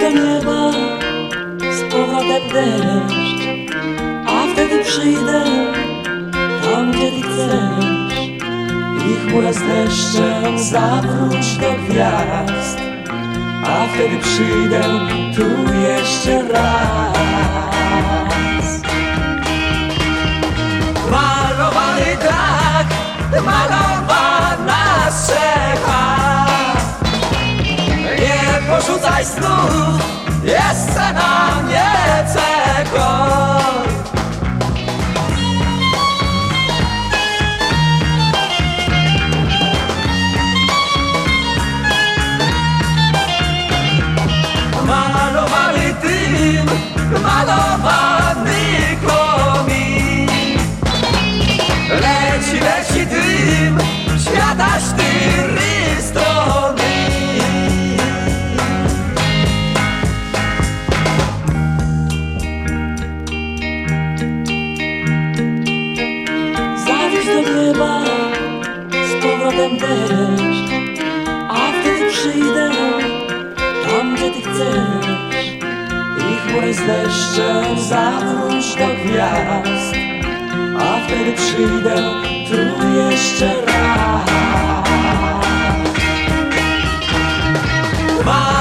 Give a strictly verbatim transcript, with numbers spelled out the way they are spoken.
do nieba z powrotem deszcz, a wtedy przyjdę tam, gdzie ty chcesz i chmurę z deszczem zawróć do gwiazd, a wtedy przyjdę tu jeszcze raz. Malowany dach, malowana szecha, nie porzucaj snów, jeszcze na mnie czekaj. Malowany dym, malowany komin, leci, leci dym, świata cztery strony. Zawieź do nieba z powrotem deszcz, a wtedy przyjdę tam, gdzie ty chcesz i chmury z deszczem zawróć do gwiazd, a wtedy przyjdę tu jeszcze raz.